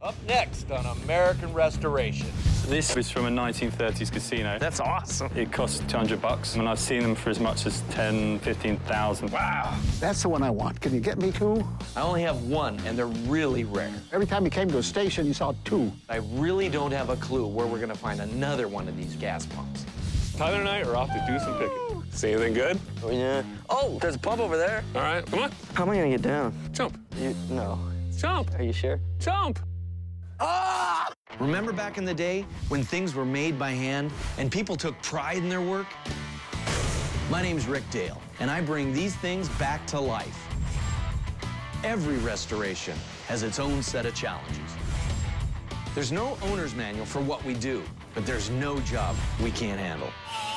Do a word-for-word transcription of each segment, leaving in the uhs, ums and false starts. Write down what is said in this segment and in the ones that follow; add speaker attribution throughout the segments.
Speaker 1: Up next on American Restoration.
Speaker 2: This is from a nineteen thirties casino.
Speaker 3: That's awesome.
Speaker 2: It costs two hundred bucks, and I've seen them for as much as ten, fifteen thousand.
Speaker 3: Wow.
Speaker 4: That's the one I want. Can you get me two?
Speaker 1: I only have one, and they're really rare.
Speaker 4: Every time you came to a station, you saw two.
Speaker 1: I really don't have a clue where we're going to find another one of these gas pumps.
Speaker 5: Tyler and I are off to do some picking. See anything good?
Speaker 3: Oh, yeah. Oh, there's a pump over there.
Speaker 5: All right, come on.
Speaker 3: How am I gonna get down?
Speaker 5: Jump.
Speaker 3: You, no.
Speaker 5: Jump.
Speaker 3: Are you sure?
Speaker 5: Jump.
Speaker 1: Ah! Remember back in the day when things were made by hand and people took pride in their work? My name's Rick Dale, and I bring these things back to life. Every restoration has its own set of challenges. There's no owner's manual for what we do, but there's no job we can't handle.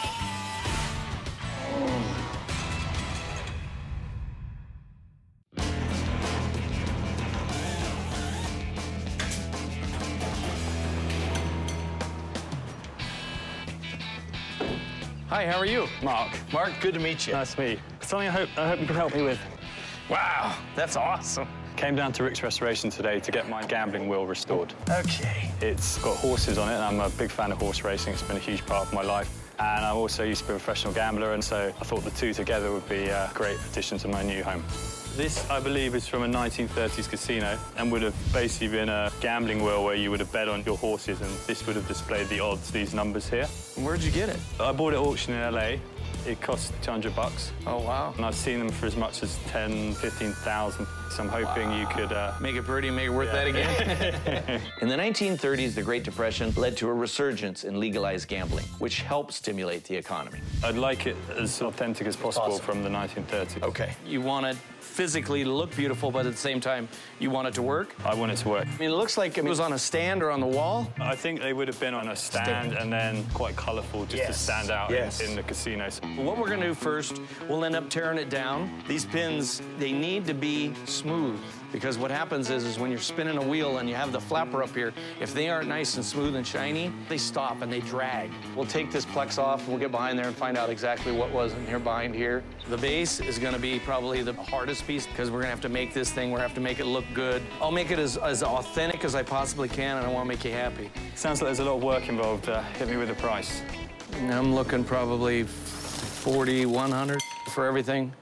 Speaker 1: Hi, how are you?
Speaker 2: Mark.
Speaker 1: Mark, good to meet you.
Speaker 2: Nice to meet you. Something I hope, I hope you can help me with.
Speaker 3: Wow, that's awesome.
Speaker 2: Came down to Rick's Restoration today to get my gambling wheel restored.
Speaker 3: Okay.
Speaker 2: It's got horses on it, and I'm a big fan of horse racing. It's been a huge part of my life. And I also used to be a professional gambler, and so I thought the two together would be a great addition to my new home. This, I believe, is from a nineteen thirties casino and would have basically been a gambling wheel where you would have bet on your horses, and this would have displayed the odds, these numbers here.
Speaker 1: Where'd you get it?
Speaker 2: I bought it at auction in L A. It cost two hundred bucks.
Speaker 1: Oh, wow.
Speaker 2: And I've seen them for as much as ten, fifteen thousand. So I'm hoping wow. you could... Uh,
Speaker 1: make it pretty, make it worth yeah. that again. In the nineteen thirties, the Great Depression led to a resurgence in legalized gambling, which helped stimulate the economy.
Speaker 2: I'd like it as authentic as possible
Speaker 1: Awesome.
Speaker 2: from the nineteen thirties.
Speaker 1: Okay. You want it physically to look beautiful, but at the same time, you want it to work?
Speaker 2: I want it to work.
Speaker 1: I mean, it looks like it was on a stand or on the wall.
Speaker 2: I think they would have been on a stand and then quite colourful just yes. to stand out
Speaker 1: yes.
Speaker 2: in, in the casinos.
Speaker 1: What we're going to do first, we'll end up tearing it down. These pins, they need to be smooth, because what happens is, is when you're spinning a wheel and you have the flapper up here, if they aren't nice and smooth and shiny, they stop and they drag. We'll take this plex off, we'll get behind there and find out exactly what was in here behind here. The base is going to be probably the hardest piece, because we're going to have to make this thing, we're going to have to make it look good. I'll make it as, as authentic as I possibly can, and I want to make you happy.
Speaker 2: Sounds like there's a lot of work involved. Uh, hit me with a price.
Speaker 1: I'm looking probably forty, one hundred for everything.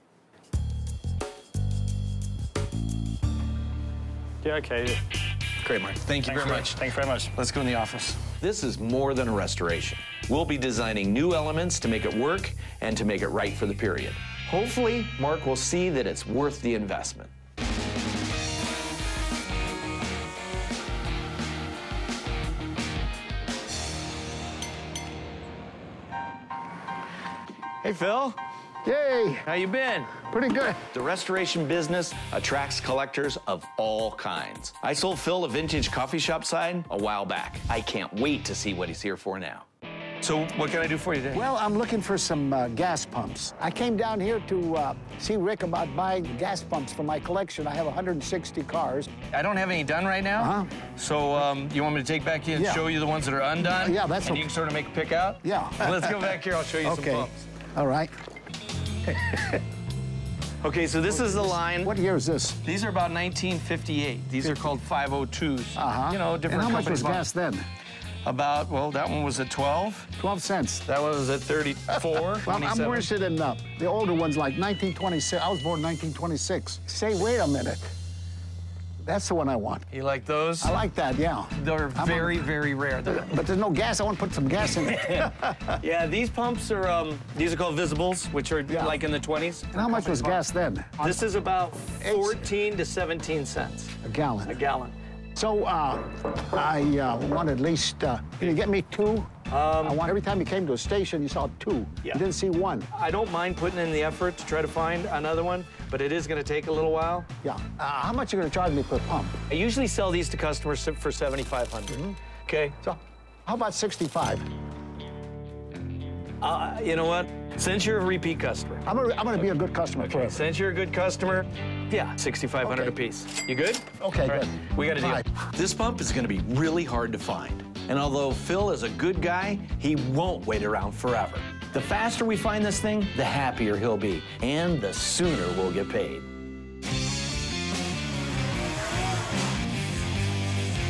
Speaker 2: Yeah, okay.
Speaker 1: Great, Mark. Thank you
Speaker 2: Thanks
Speaker 1: very much.
Speaker 2: Thanks very much.
Speaker 1: Let's go in the office. This is more than a restoration. We'll be designing new elements to make it work and to make it right for the period. Hopefully, Mark will see that it's worth the investment. Hey, Phil.
Speaker 4: Yay!
Speaker 1: How you been?
Speaker 4: Pretty good.
Speaker 1: The restoration business attracts collectors of all kinds. I sold Phil a vintage coffee shop sign a while back. I can't wait to see what he's here for now. So what can I do for you today?
Speaker 4: Well, I'm looking for some uh, gas pumps. I came down here to uh, see Rick about buying gas pumps for my collection. I have one hundred sixty cars.
Speaker 1: I don't have any done right now.
Speaker 4: Uh-huh.
Speaker 1: So um, you want me to take back in and
Speaker 4: Yeah.
Speaker 1: show you the ones that are undone?
Speaker 4: Uh, yeah, that's
Speaker 1: And
Speaker 4: okay.
Speaker 1: you can sort of make a pick out?
Speaker 4: Yeah.
Speaker 1: Let's go back here. I'll show you
Speaker 4: Okay.
Speaker 1: some pumps.
Speaker 4: All right.
Speaker 1: Okay, so this is the line.
Speaker 4: What year is this?
Speaker 1: These are about nineteen fifty-eight. These are called five oh twos.
Speaker 4: Uh-huh.
Speaker 1: You know, different
Speaker 4: And how much
Speaker 1: company
Speaker 4: was
Speaker 1: pumps.
Speaker 4: gas then?
Speaker 1: About, well, that one was at twelve.
Speaker 4: twelve cents.
Speaker 1: That one was at thirty-four.
Speaker 4: Well, I'm
Speaker 1: twenty-seven.
Speaker 4: more interested in uh, the older ones, like nineteen twenty-six. I was born in nineteen twenty-six. Say, wait a minute. That's the one I want.
Speaker 1: You like those?
Speaker 4: I like that, yeah.
Speaker 1: They're
Speaker 4: I'm
Speaker 1: very,
Speaker 4: on-
Speaker 1: very rare. They're-
Speaker 4: But there's no gas. I want to put some gas in it.
Speaker 1: yeah, these pumps are, um, these are called visibles, which are
Speaker 4: Yeah.
Speaker 1: like in the twenties.
Speaker 4: And how much was gas then?
Speaker 1: This is about fourteen to seventeen cents
Speaker 4: A gallon.
Speaker 1: a gallon.
Speaker 4: So uh, I uh, want at least, uh, can you get me two? Um, I want every time you came to a station, you saw two.
Speaker 1: Yeah.
Speaker 4: You didn't see one.
Speaker 1: I don't mind putting in the effort to try to find another one, but it is going to take a little while.
Speaker 4: Yeah. Uh, how much are you going to charge me per pump?
Speaker 1: I usually sell these to customers for seventy-five hundred dollars.
Speaker 4: Mm-hmm.
Speaker 1: Okay?
Speaker 4: So how about sixty-five?
Speaker 1: Uh, you know what? Since you're a repeat customer,
Speaker 4: I'm going I'm to be a good customer
Speaker 1: okay.
Speaker 4: forever.
Speaker 1: Since you're a good customer, yeah, sixty-five hundred
Speaker 4: Okay.
Speaker 1: apiece. You good?
Speaker 4: Okay,
Speaker 1: All right.
Speaker 4: good.
Speaker 1: We got a deal.
Speaker 4: Fine.
Speaker 1: This pump is going to be really hard to find. And although Phil is a good guy, he won't wait around forever. The faster we find this thing, the happier he'll be, and the sooner we'll get paid.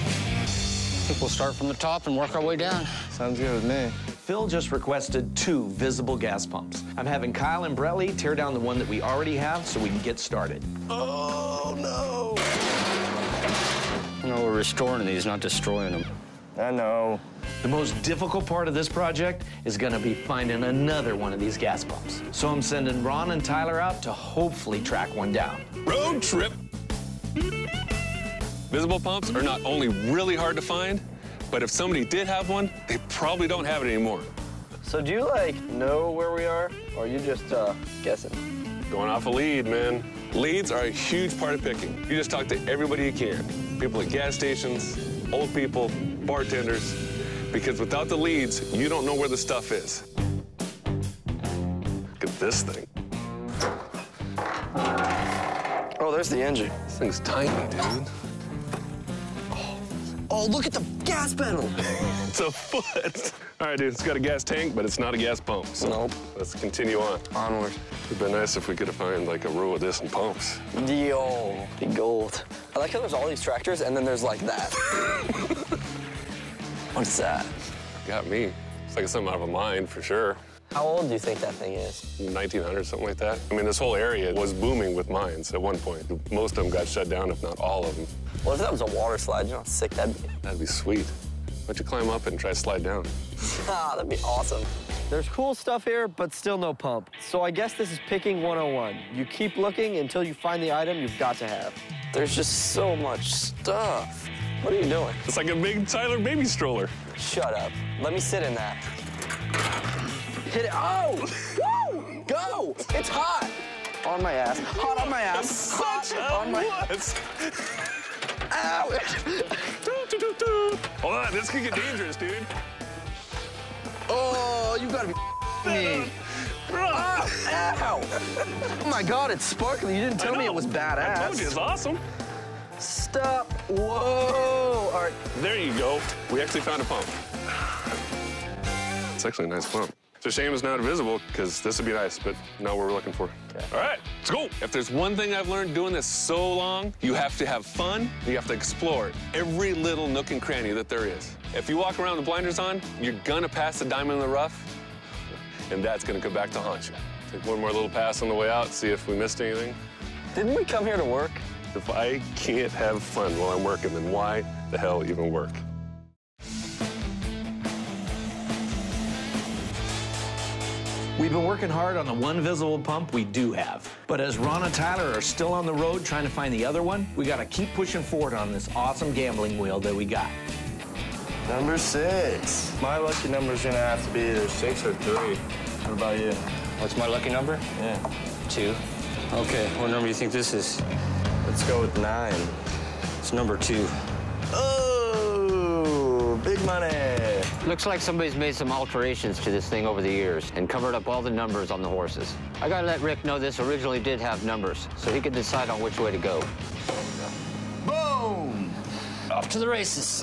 Speaker 6: think we'll start from the top and work our way down.
Speaker 3: Sounds good with me.
Speaker 1: Phil just requested two visible gas pumps. I'm having Kyle and Brelly tear down the one that we already have so we can get started.
Speaker 3: Oh, no.
Speaker 6: You know, we're restoring these, not destroying them.
Speaker 3: I know.
Speaker 1: The most difficult part of this project is gonna be finding another one of these gas pumps. So I'm sending Ron and Tyler out to hopefully track one down.
Speaker 5: Road trip. Visible pumps are not only really hard to find, but if somebody did have one, they probably don't have it anymore.
Speaker 3: So do you, like, know where we are, or are you just uh, guessing?
Speaker 5: Going off a lead, man. Leads are a huge part of picking. You just talk to everybody you can. People at gas stations, old people, bartenders, because without the leads, you don't know where the stuff is. Look at this thing.
Speaker 3: Oh, there's the engine.
Speaker 5: This thing's tiny, dude.
Speaker 3: Oh, look at the gas pedal.
Speaker 5: It's a foot. All right, dude, it's got a gas tank, but it's not a gas pump. So
Speaker 3: Nope.
Speaker 5: let's continue on.
Speaker 3: Onward.
Speaker 5: It'd been nice if we could have found like a row of this in pumps.
Speaker 3: Yo, the gold. I like how there's all these tractors, and then there's like that. What's that?
Speaker 5: Got me. It's like something out of a mine for sure.
Speaker 3: How old do you think that thing is?
Speaker 5: nineteen hundred, something like that. I mean, this whole area was booming with mines at one point. Most of them got shut down, if not all of them.
Speaker 3: What if that was a water slide? You know how sick that'd be?
Speaker 5: That'd be sweet. Why don't you climb up it and try to slide down?
Speaker 3: Ah, that'd be awesome.
Speaker 7: There's cool stuff here, but still no pump. So I guess this is picking one oh one. You keep looking until you find the item you've got to have.
Speaker 3: There's just so much stuff. What are you doing?
Speaker 5: It's like a big Tyler baby stroller.
Speaker 3: Shut up. Let me sit in that. Hit it. Oh! Woo! Go! It's hot! On my ass. Hot on my ass. Hot on my ass. Ow!
Speaker 5: Hold on, this could get dangerous, dude.
Speaker 3: Oh, you gotta be me. Ah, ow! Oh my God, it's sparkly. You didn't tell me it was badass.
Speaker 5: I told you, it's awesome.
Speaker 3: Stop. Whoa. All right.
Speaker 5: There you go. We actually found a pump. It's actually a nice pump. It's a shame it's not visible, because this would be nice, but not what we're looking for. Okay. All right, let's go. If there's one thing I've learned doing this so long, you have to have fun, you have to explore every little nook and cranny that there is. If you walk around with blinders on, you're gonna pass the diamond in the rough, and that's gonna come back to haunt you. Take one more little pass on the way out, see if we missed anything.
Speaker 3: Didn't we come here to work?
Speaker 5: If I can't have fun while I'm working, then why the hell even work?
Speaker 1: We've been working hard on the one visible pump we do have. But as Ron and Tyler are still on the road trying to find the other one, we gotta keep pushing forward on this awesome gambling wheel that we got.
Speaker 3: Number six.
Speaker 8: My lucky number's gonna have to be either six or three. What about you?
Speaker 6: What's my lucky number?
Speaker 8: Yeah.
Speaker 6: Two. Okay, what number do you think this is?
Speaker 8: Let's go with nine.
Speaker 6: It's number two.
Speaker 8: Oh, big money.
Speaker 9: Looks like somebody's made some alterations to this thing over the years and covered up all the numbers on the horses. I gotta let Rick know this originally did have numbers, so he could decide on which way to go.
Speaker 8: Boom!
Speaker 6: Off to the races.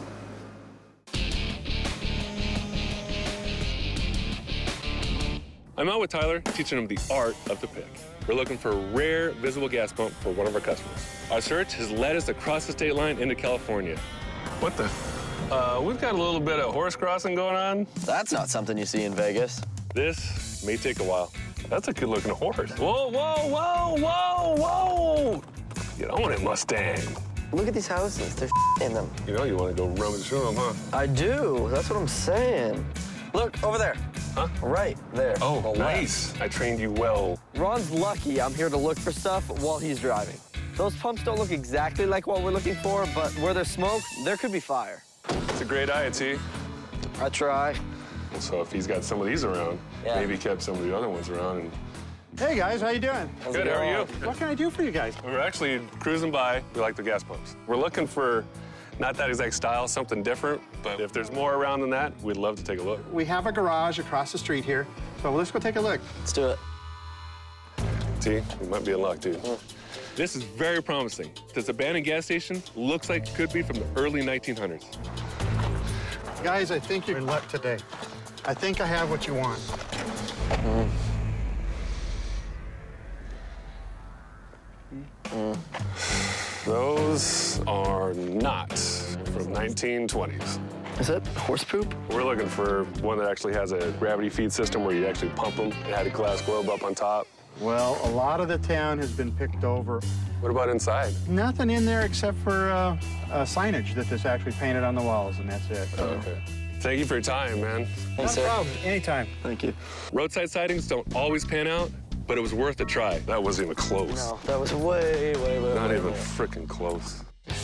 Speaker 5: I'm out with Tyler, teaching him the art of the pick. We're looking for a rare, visible gas pump for one of our customers. Our search has led us across the state line into California. What the? Uh, we've got a little bit of horse crossing going on.
Speaker 3: That's not something you see in Vegas.
Speaker 5: This may take a while. That's a good-looking horse. Whoa, whoa, whoa, whoa, whoa! Get on it, Mustang.
Speaker 3: Look at these houses. There's in them.
Speaker 5: You know you want to go rummage through them, huh?
Speaker 3: I do. That's what I'm saying. Look, over there.
Speaker 5: Huh?
Speaker 3: Right there.
Speaker 5: Oh,
Speaker 3: The
Speaker 5: nice.
Speaker 3: left.
Speaker 5: I trained you well.
Speaker 7: Ron's lucky I'm here to look for stuff while he's driving. Those pumps don't look exactly like what we're looking for, but where there's smoke, there could be fire.
Speaker 5: It's a great eye, T.
Speaker 7: I try.
Speaker 5: So if he's got some of these around,
Speaker 3: Yeah.
Speaker 5: maybe he kept some of the other ones around. And...
Speaker 10: Hey guys, how you doing?
Speaker 3: How's
Speaker 5: Good,
Speaker 3: it
Speaker 5: how are
Speaker 3: going?
Speaker 5: you?
Speaker 10: What can I do for you guys?
Speaker 5: We're actually cruising by. We like the gas pumps. We're looking for not that exact style, something different, but if there's more around than that, we'd love to take a look.
Speaker 10: We have a garage across the street here, so let's go take a look.
Speaker 3: Let's do it.
Speaker 5: T, you might be in luck, dude.
Speaker 3: Mm.
Speaker 5: This is very promising. This abandoned gas station looks like it could be from the early nineteen hundreds.
Speaker 10: Guys, I think you're in luck today. I think I have what you want.
Speaker 3: Mm. Mm.
Speaker 5: Those are not from nineteen twenties.
Speaker 7: Is that horse poop?
Speaker 5: We're looking for one that actually has a gravity feed system where you actually pump them. It had a glass globe up on top.
Speaker 10: Well, a lot of the town has been picked over.
Speaker 5: What about inside?
Speaker 10: Nothing in there except for uh, uh, signage that is actually painted on the walls, and that's it.
Speaker 5: Oh, okay. Thank you for your time, man.
Speaker 10: No problem. Anytime.
Speaker 7: Thank you.
Speaker 5: Roadside sightings don't always pan out, but it was worth a try. That wasn't even close.
Speaker 7: No, that was way, way, way,
Speaker 5: Not
Speaker 7: way,
Speaker 5: even
Speaker 7: way.
Speaker 5: freaking close.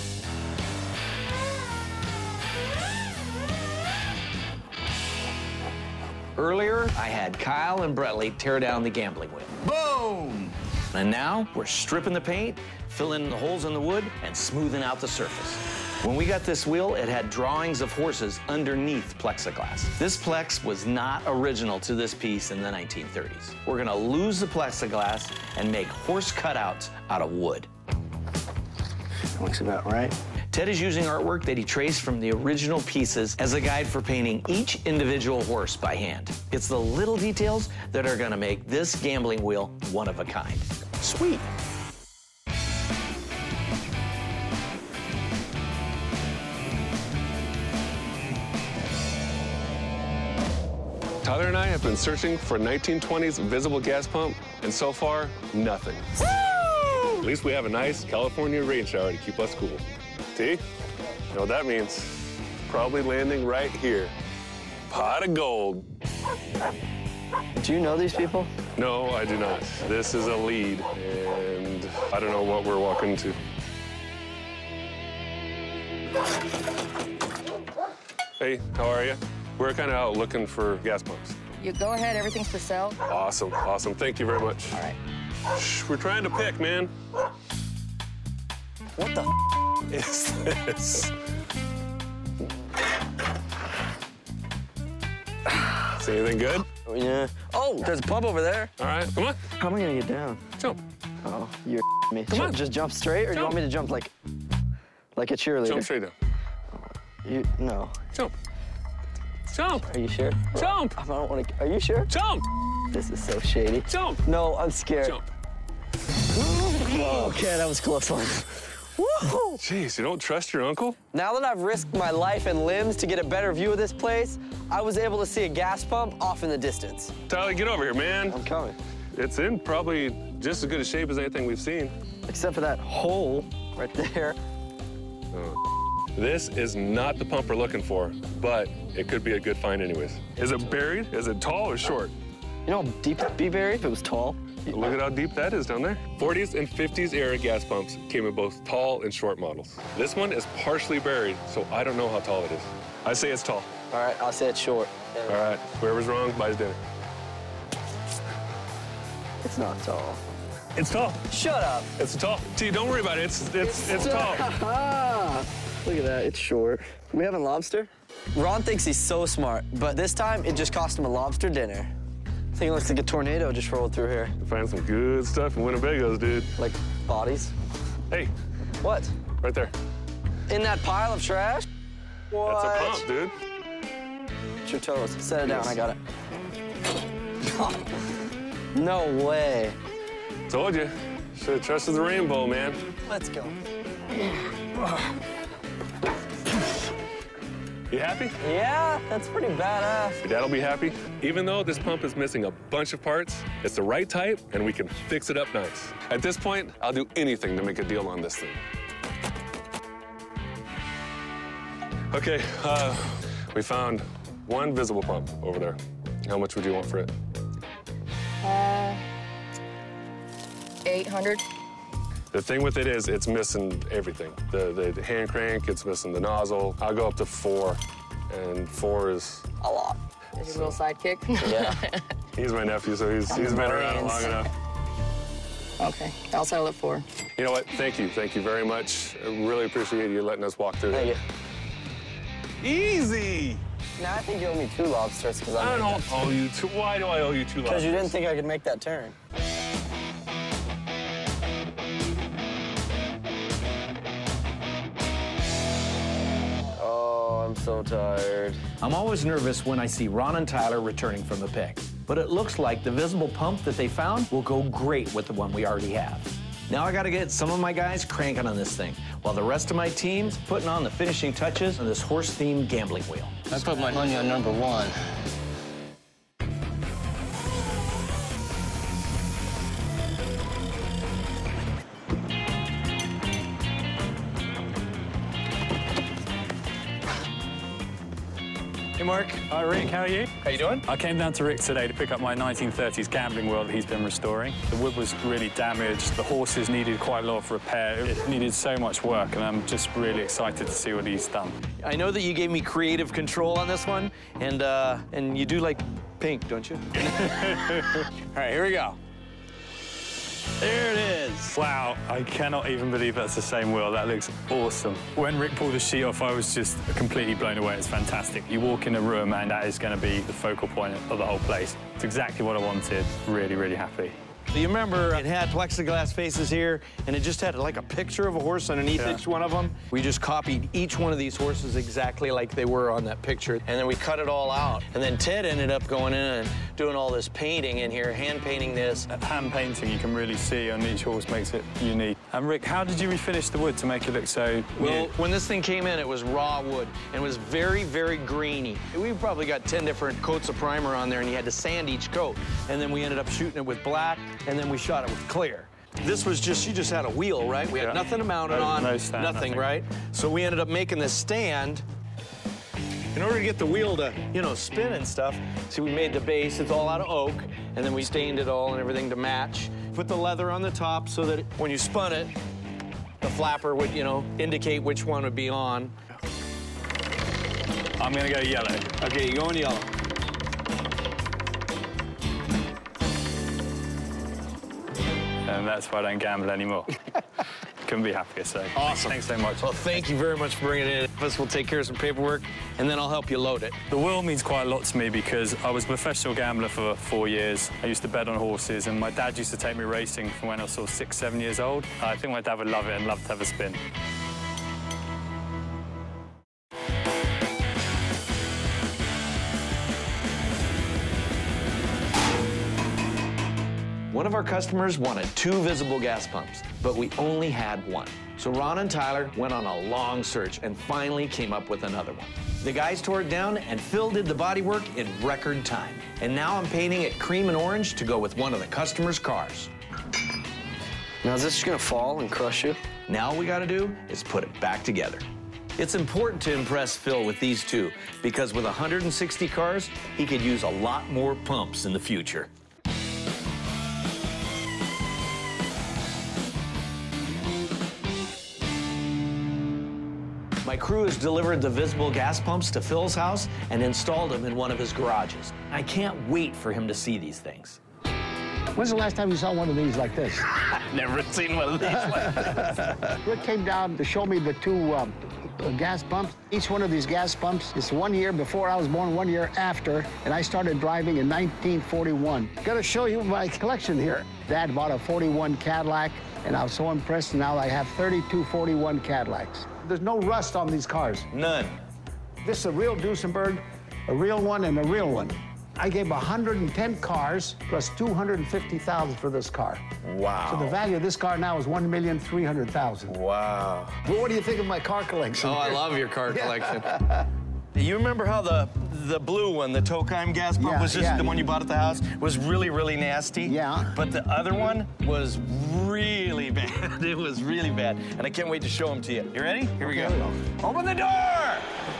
Speaker 1: Earlier, I had Kyle and Brettley tear down the gambling wheel. Boom! And now, we're stripping the paint, filling the holes in the wood, and smoothing out the surface. When we got this wheel, it had drawings of horses underneath plexiglass. This Plex was not original to this piece in the nineteen thirties. We're gonna lose the plexiglass and make horse cutouts out of wood.
Speaker 7: Looks about right.
Speaker 1: Ted is using artwork that he traced from the original pieces as a guide for painting each individual horse by hand. It's the little details that are gonna make this gambling wheel one of a kind. Sweet.
Speaker 5: Tyler and I have been searching for a nineteen twenties visible gas pump, and so far, nothing. Woo! At least we have a nice California rain shower to keep us cool. T, you know what that means? Probably landing right here. Pot of gold.
Speaker 7: Do you know these people?
Speaker 5: No, I do not. This is a lead, and I don't know what we're walking into. Hey, how are you? We're kind of out looking for gas pumps.
Speaker 11: You go ahead, everything's for sale.
Speaker 5: Awesome, awesome. Thank you very much.
Speaker 11: All right.
Speaker 5: Shh, we're trying to pick, man.
Speaker 7: What the
Speaker 5: f is this? See anything good?
Speaker 7: Yeah. Oh, there's a pump over there.
Speaker 5: All right, come on.
Speaker 7: How am I gonna get down?
Speaker 5: Jump.
Speaker 7: Oh, you're me.
Speaker 5: Come
Speaker 7: Ju-
Speaker 5: on.
Speaker 7: Just jump straight, or do you want me to jump like, like a cheerleader?
Speaker 5: Jump straight down.
Speaker 7: You no.
Speaker 5: Jump. Jump.
Speaker 7: Are you sure?
Speaker 5: Jump.
Speaker 7: I don't want to. Are you sure?
Speaker 5: Jump.
Speaker 7: This is so shady.
Speaker 5: Jump.
Speaker 7: No, I'm scared.
Speaker 5: Jump.
Speaker 7: Okay, that was a close one. Woo!
Speaker 5: Jeez, you don't trust your uncle?
Speaker 7: Now that I've risked my life and limbs to get a better view of this place, I was able to see a gas pump off in the distance.
Speaker 5: Tyler, get over here, man.
Speaker 7: I'm coming.
Speaker 5: It's in probably just as good a shape as anything we've seen.
Speaker 7: Except for that hole right there.
Speaker 5: Oh. This is not the pump we're looking for, but it could be a good find anyways. Is it buried? Is it tall or short?
Speaker 7: You know how deep it'd be buried if it was tall?
Speaker 5: Look at how deep that is down there. forties and fifties era gas pumps came in both tall and short models. This one is partially buried, so I don't know how tall it is. I say it's tall.
Speaker 7: All right, I'll say it's short.
Speaker 5: All right, whoever's wrong buys dinner.
Speaker 7: It's not tall.
Speaker 5: It's tall.
Speaker 7: Shut up.
Speaker 5: It's tall. T, don't worry about it. It's it's it's tall.
Speaker 7: Look at that. It's short. We having lobster? Ron thinks he's so smart, but this time it just cost him a lobster dinner. I think it looks like a tornado just rolled through here.
Speaker 5: Find some good stuff in Winnebago's, dude.
Speaker 7: Like bodies?
Speaker 5: Hey.
Speaker 7: What?
Speaker 5: Right there.
Speaker 7: In that pile of trash? What?
Speaker 5: That's a pump, dude.
Speaker 7: It's your toes. Set it down. I got it. No way.
Speaker 5: Told you. Should have trusted the rainbow, man.
Speaker 7: Let's go.
Speaker 5: You happy?
Speaker 7: Yeah, that's pretty badass.
Speaker 5: Your dad'll be happy. Even though this pump is missing a bunch of parts, it's the right type, and we can fix it up nice. At this point, I'll do anything to make a deal on this thing. Okay, uh, we found one visible pump over there. How much would you want for it?
Speaker 11: Uh, eight hundred.
Speaker 5: The thing with it is it's missing everything. The, the hand crank, it's missing the nozzle. I'll go up to four, and four is
Speaker 7: a lot.
Speaker 11: Is your little sidekick?
Speaker 7: Yeah.
Speaker 5: He's my nephew, so he's, he's been around long enough.
Speaker 11: Okay, I'll settle it for.
Speaker 5: You know what? Thank you. Thank you very much. I really appreciate you letting us walk through
Speaker 7: Thank
Speaker 5: that. Easy!
Speaker 7: Now I think you owe me two lobsters because
Speaker 5: I don't owe you two. Why do I owe you two lobsters?
Speaker 7: Because you didn't think I could make that turn. Oh, I'm so tired.
Speaker 1: I'm always nervous when I see Ron and Tyler returning from the pick, but it looks like the visible pump that they found will go great with the one we already have. Now I gotta get some of my guys cranking on this thing, while the rest of my team's putting on the finishing touches on this horse-themed gambling wheel.
Speaker 6: I put my money on number one.
Speaker 2: Hey, Mark. Hi, Rick. How are you?
Speaker 1: How you doing?
Speaker 2: I came down to Rick today to pick up my nineteen thirties gambling wheel that he's been restoring. The wood was really damaged. The horses needed quite a lot of repair. It needed so much work, and I'm just really excited to see what he's done.
Speaker 1: I know that you gave me creative control on this one, and uh, and you do like pink, don't you? All right, here we go. There it is.
Speaker 2: Wow, I cannot even believe that's the same wheel. That looks awesome. When Rick pulled the sheet off, I was just completely blown away. It's fantastic. You walk in a room and that is going to be the focal point of the whole place. It's exactly what I wanted. Really, really happy.
Speaker 1: You remember it had plexiglass faces here, and it just had like a picture of a horse underneath
Speaker 2: Yeah.
Speaker 1: each one of them. We just copied each one of these horses exactly like they were on that picture, and then we cut it all out. And then Ted ended up going in and doing all this painting in here, hand painting this.
Speaker 2: That hand painting you can really see on each horse makes it unique. And Rick, how did you refinish the wood to make it look so
Speaker 1: Well,
Speaker 2: new?
Speaker 1: when this thing came in, it was raw wood, and it was very, very greeny. We probably got ten different coats of primer on there, and you had to sand each coat. And then we ended up shooting it with black, and then we shot it with clear. This was just, you just had a wheel, right? We had
Speaker 2: Yeah.
Speaker 1: nothing to mount it
Speaker 2: No-
Speaker 1: on,
Speaker 2: no stand,
Speaker 1: nothing,
Speaker 2: nothing.
Speaker 1: right? So we ended up making this stand. In order to get the wheel to, you know, spin and stuff, see, we made the base, it's all out of oak, and then we stained it all and everything to match. Put the leather on the top so that when you spun it, the flapper would, you know, indicate which one would be on.
Speaker 2: I'm going to go yellow.
Speaker 1: Okay, you're going yellow.
Speaker 2: And that's why I don't gamble anymore. Couldn't be happier, so.
Speaker 1: Awesome.
Speaker 2: Thanks so much.
Speaker 1: Well, thank you very much for bringing it in. Us will take care of some paperwork, and then I'll help you load it.
Speaker 2: The wheel means quite a lot to me because I was a professional gambler for four years. I used to bet on horses, and my dad used to take me racing from when I was sort of six, seven years old. I think my dad would love it and love to have a spin.
Speaker 1: One of our customers wanted two visible gas pumps, but we only had one. So Ron and Tyler went on a long search and finally came up with another one. The guys tore it down, and Phil did the bodywork in record time. And now I'm painting it cream and orange to go with one of the customer's cars.
Speaker 7: Now, is this just gonna fall and crush you?
Speaker 1: Now all we gotta do is put it back together. It's important to impress Phil with these two, because with one hundred sixty cars, he could use a lot more pumps in the future. My crew has delivered the visible gas pumps to Phil's house and installed them in one of his garages. I can't wait for him to see these things.
Speaker 4: When's the last time you saw one of these like this?
Speaker 1: I've never seen one of these like this.
Speaker 4: Rick came down to show me the two um, uh, gas pumps. Each one of these gas pumps is one year before I was born, one year after, and I started driving in nineteen forty-one. Gotta show you my collection here. Dad bought a forty-one Cadillac, and I was so impressed. Now I have thirty-two forty-one Cadillacs. There's no rust on these cars.
Speaker 1: None.
Speaker 4: This is a real Duesenberg, a real one, and a real one. I gave one hundred ten cars plus two hundred fifty thousand dollars for this car.
Speaker 1: Wow.
Speaker 4: So the value of this car now is one million three hundred thousand dollars.
Speaker 1: Wow.
Speaker 4: Well, what do you think of my car collection?
Speaker 1: Oh, I love your car collection. You remember how the the blue one, the Tokheim gas pump,
Speaker 4: Yeah,
Speaker 1: was just
Speaker 4: yeah.
Speaker 1: the one you bought at the house, was really, really nasty?
Speaker 4: Yeah.
Speaker 1: But the other one was really bad. It was really bad. And I can't wait to show them to you. You ready? Here we go.
Speaker 4: Okay.
Speaker 1: Open the door!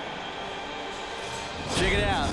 Speaker 1: Check it out.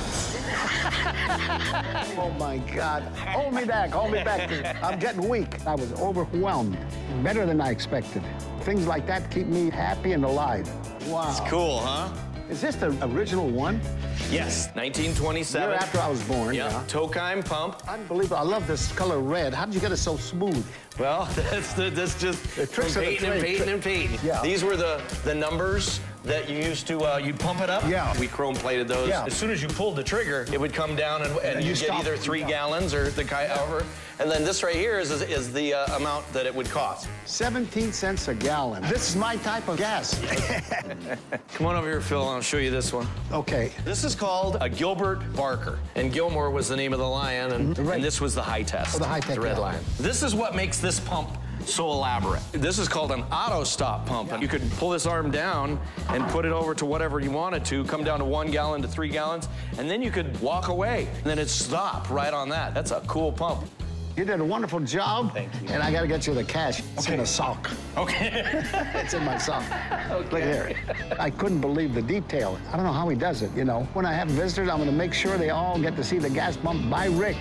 Speaker 4: Oh, my God. Hold me back, hold me back. I'm getting weak. I was overwhelmed. Better than I expected. Things like that keep me happy and alive. Wow.
Speaker 1: It's cool, huh?
Speaker 4: Is this the original one?
Speaker 1: Yes, nineteen twenty-seven.
Speaker 4: Year after I was born.
Speaker 1: Yeah,
Speaker 4: Yeah.
Speaker 1: Tokheim pump.
Speaker 4: Unbelievable. I love this color red. How did you get it so smooth?
Speaker 1: Well, that's the, that's just
Speaker 4: The tricks
Speaker 1: from
Speaker 4: of the
Speaker 1: painting and
Speaker 4: trade.
Speaker 1: painting and painting.
Speaker 4: Yeah.
Speaker 1: These were the the numbers that you used to uh, you'd pump it up.
Speaker 4: Yeah.
Speaker 1: We chrome plated those.
Speaker 4: Yeah.
Speaker 1: As soon as you pulled the trigger, it would come down and, and,
Speaker 4: And
Speaker 1: you
Speaker 4: you
Speaker 1: get
Speaker 4: stop.
Speaker 1: either three
Speaker 4: Yeah.
Speaker 1: gallons or the ki- however. And then this right here is is, is the uh, amount that it would cost.
Speaker 4: seventeen cents a gallon. This is my type of gas.
Speaker 1: Come on over here, Phil, and I'll show you this one.
Speaker 4: Okay.
Speaker 1: This is called a Gilbert Barker, and Gilmore was the name of the lion, and,
Speaker 4: Mhm. Right.
Speaker 1: and this was the high test.
Speaker 4: Oh, the high test,
Speaker 1: the red
Speaker 4: yeah.
Speaker 1: lion. This is what makes this pump so elaborate. This is called an auto stop pump. And you could pull this arm down and put it over to whatever you wanted to, come down to one gallon to three gallons, and then you could walk away. And then it'd stop right on that. That's a cool pump.
Speaker 4: You did a wonderful job.
Speaker 1: Thank you.
Speaker 4: And I got to get you the cash. It's
Speaker 1: Okay.
Speaker 4: in a sock.
Speaker 1: Okay.
Speaker 4: It's in my sock. Look here. I couldn't believe the detail. I don't know how he does it, you know. When I have visitors, I'm going to make sure they all get to see the gas pump by Rick.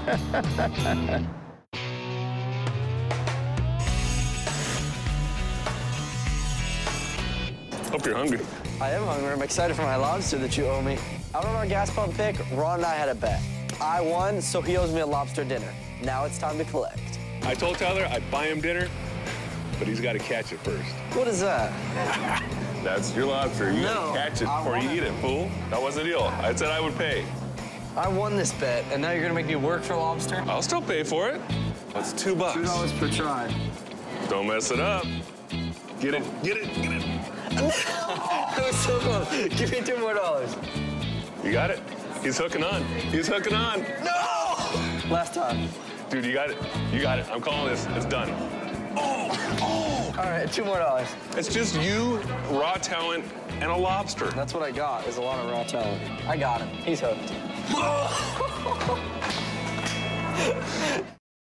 Speaker 5: Hope you're hungry.
Speaker 7: I am hungry. I'm excited for my lobster that you owe me. Out on our gas pump pick, Ron and I had a bet. I won, so he owes me a lobster dinner. Now it's time to collect.
Speaker 5: I told Tyler I'd buy him dinner, but he's got to catch it first.
Speaker 7: What is that?
Speaker 5: That's your lobster. You
Speaker 7: No,
Speaker 5: got to catch it
Speaker 7: I
Speaker 5: before you
Speaker 7: wanna-
Speaker 5: eat it, fool. That was the deal. I said I would pay.
Speaker 7: I won this bet, and now you're gonna make me work for lobster?
Speaker 5: I'll still pay for it. That's two bucks.
Speaker 7: Two dollars per try.
Speaker 5: Don't mess it up. Get it, get it, get it.
Speaker 7: That was so close. Give me two more dollars.
Speaker 5: You got it. He's hooking on. He's hooking on.
Speaker 7: No! Last time.
Speaker 5: Dude, you got it. You got it. I'm calling this. It's done. Oh, oh.
Speaker 7: All right, two more dollars.
Speaker 5: It's just you, raw talent, and a lobster.
Speaker 7: That's what I got, is a lot of raw talent. I got him. He's hooked.